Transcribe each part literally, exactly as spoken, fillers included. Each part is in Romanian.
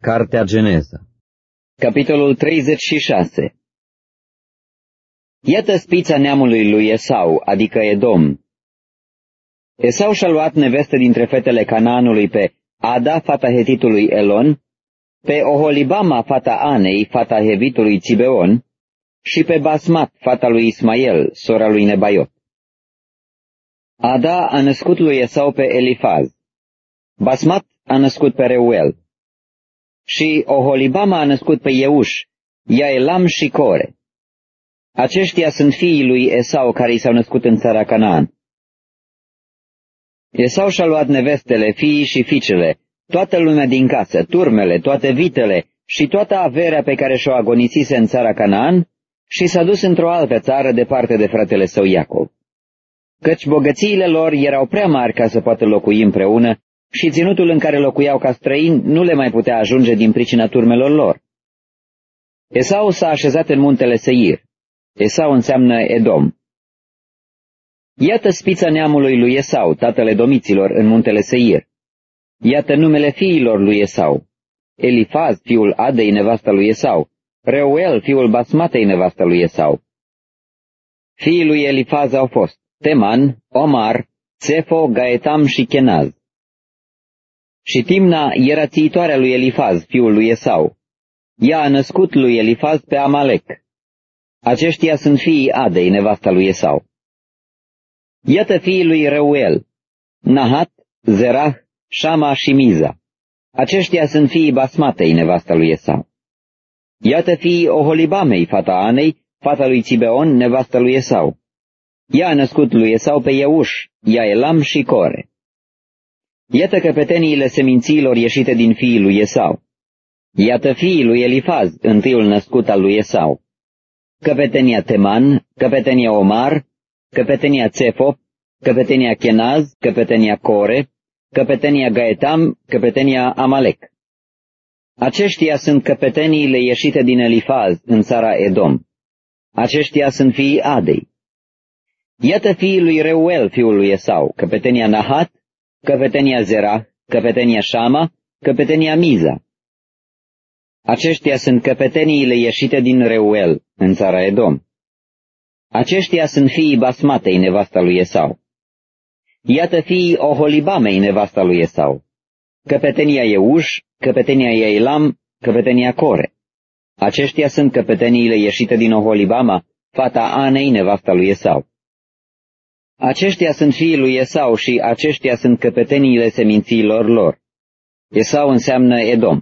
Cartea Geneza. Capitolul treizeci și șase. Iată spița neamului lui Esau, adică Edom. Esau și-a luat nevestă dintre fetele Canaanului pe Ada, fata hetitului Elon, pe Oholibama, fata Anei, fata hevitului Țibeon, și pe Basmat, fata lui Ismael, sora lui Nebaiot. Ada a născut lui Esau pe Elifaz. Basmat a născut pe Reuel. Și Oholibama a născut pe Euș, Iaelam și Core. Aceștia sunt fiii lui Esau care i s-au născut în țara Canaan. Esau și-a luat nevestele, fiii și fiicele, toată lumea din casă, turmele, toate vitele și toată averea pe care și-o agonisise în țara Canaan și s-a dus într-o altă țară departe de fratele său Iacov. Căci bogățiile lor erau prea mari ca să poată locui împreună și ținutul în care locuiau ca străini nu le mai putea ajunge din pricina turmelor lor. Esau s-a așezat în muntele Seir. Esau înseamnă Edom. Iată spița neamului lui Esau, tatăl edomiților, în muntele Seir. Iată numele fiilor lui Esau: Elifaz, fiul Adei, nevasta lui Esau; Reuel, fiul Basmatei, nevasta lui Esau. Fiii lui Elifaz au fost Teman, Omar, Tsefo, Gaetam și Kenaz. Și Timna era țiitoarea lui Elifaz, fiul lui Esau. Ea a născut lui Elifaz pe Amalek. Aceștia sunt fiii Adei, nevasta lui Esau. Iată fiii lui Reuel: Nahat, Zerah, Shama și Miza. Aceștia sunt fiii Basmatei, nevasta lui Esau. Iată fiii Oholibamei, fata Anei, fata lui Țibeon, nevasta lui Esau. Ea a născut lui Esau pe Euș, Iaelam și Core. Iată căpeteniile semințiilor ieșite din fiii lui Esau. Iată fiii lui Elifaz, întâiul născut al lui Esau: căpetenia Teman, căpetenia Omar, căpetenia Tsefo, căpetenia Kenaz, căpetenia Core, căpetenia Gaetam, căpetenia Amalek. Aceștia sunt căpeteniile ieșite din Elifaz în țara Edom. Aceștia sunt fiii Adei. Iată fiii lui Reuel, fiul lui Esau: căpetenia Nahat, căpetenia Zerah, căpetenia Shama, căpetenia Miza. Aceștia sunt căpeteniile ieșite din Reuel în țara Edom. Aceștia sunt fiii Basmatei, nevasta lui Esau. Iată fiii Oholibamei, nevasta lui Esau: căpetenia Euș, căpetenia Iaelam, căpetenia Core. Aceștia sunt căpeteniile ieșite din Oholibama, fata Anei, nevasta lui Esau. Aceștia sunt fiii lui Esau și aceștia sunt căpeteniile semințiilor lor. Esau înseamnă Edom.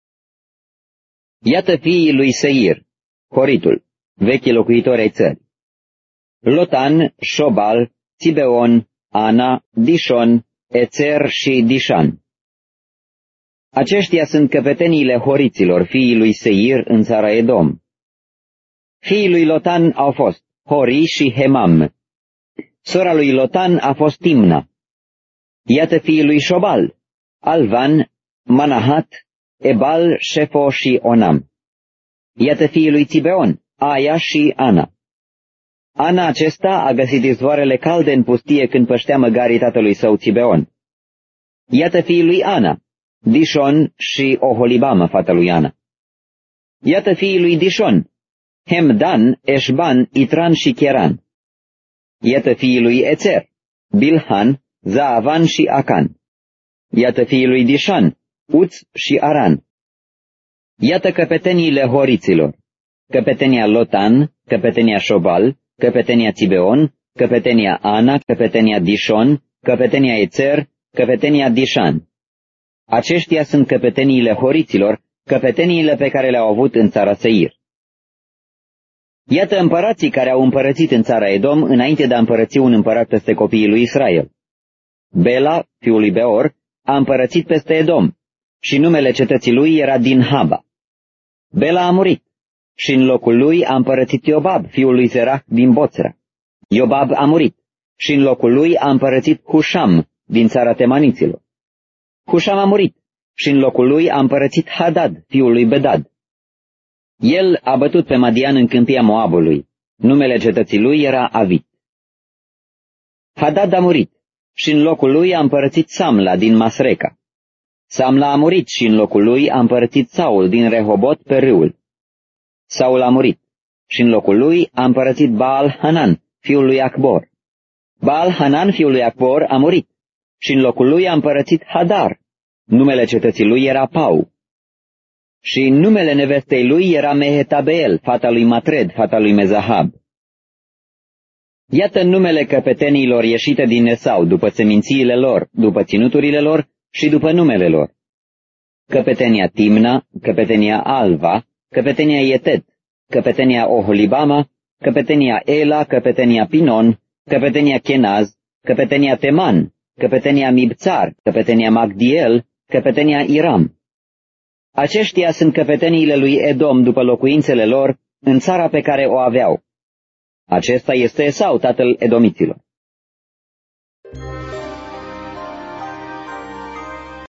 Iată fiii lui Seir, Horitul, vechii locuitori ai țării: Lotan, Șobal, Țibeon, Ana, Dishon, Ețer și Dishan. Aceștia sunt căpeteniile horiților, fiii lui Seir, în țara Edom. Fiii lui Lotan au fost Hori și Hemam. Sora lui Lotan a fost Timna. Iată fiii lui Șobal: Alvan, Manahat, Ebal, Șefo și Onam. Iată fiii lui Țibeon: Aia și Ana. Ana acesta a găsit izvoarele calde în pustie când păștea măgarii tatălui său Țibeon. Iată fiii lui Ana: Dishon și Oholibama, fata lui Ana. Iată fiii lui Dishon: Hemdan, Eșban, Itran și Cheran. Iată fiii lui Ețer: Bilhan, Zaavan și Acan. Iată fiii lui Dishan: Uț și Aran. Iată căpeteniile horiților: căpetenia Lotan, căpetenia Șobal, căpetenia Țibeon, căpetenia Ana, căpetenia Dishon, căpetenia Ețer, căpetenia Dishan. Aceștia sunt căpeteniile horiților, căpeteniile pe care le-au avut în țara Seir. Iată împărații care au împărățit în țara Edom înainte de a împărăți un împărat peste copiii lui Israel. Bela, fiul lui Beor, a împărățit peste Edom și numele cetății lui era Dinhaba. Bela a murit și în locul lui a împărățit Iobab, fiul lui Zerah din Boțra. Iobab a murit și în locul lui a împărățit Hușam din țara temaniților. Hușam a murit și în locul lui a împărățit Hadad, fiul lui Bedad. El a bătut pe Madian în câmpia Moabului. Numele cetății lui era Avit. Hadad a murit și în locul lui a împărățit Samla din Masreca. Samla a murit și în locul lui a împărățit Saul din Rehobot pe râul. Saul a murit și în locul lui a împărățit Baal-Hanan, fiul lui Acbor. Baal-Hanan, fiul lui Acbor, a murit și în locul lui a împărățit Hadar. Numele cetății lui era Pau. Și numele nevestei lui era Mehetabeel, fata lui Matred, fata lui Mezahab. Iată numele căpeteniilor ieșite din Esau, după semințiile lor, după ținuturile lor și după numele lor. Căpetenia Timna, căpetenia Alva, căpetenia Yetet, căpetenia Oholibama, căpetenia Ela, căpetenia Pinon, căpetenia Kenaz, căpetenia Teman, căpetenia Mibțar, căpetenia Magdiel, căpetenia Iram. Aceștia sunt căpeteniile lui Edom după locuințele lor în țara pe care o aveau. Acesta este Esau, tatăl edomiților.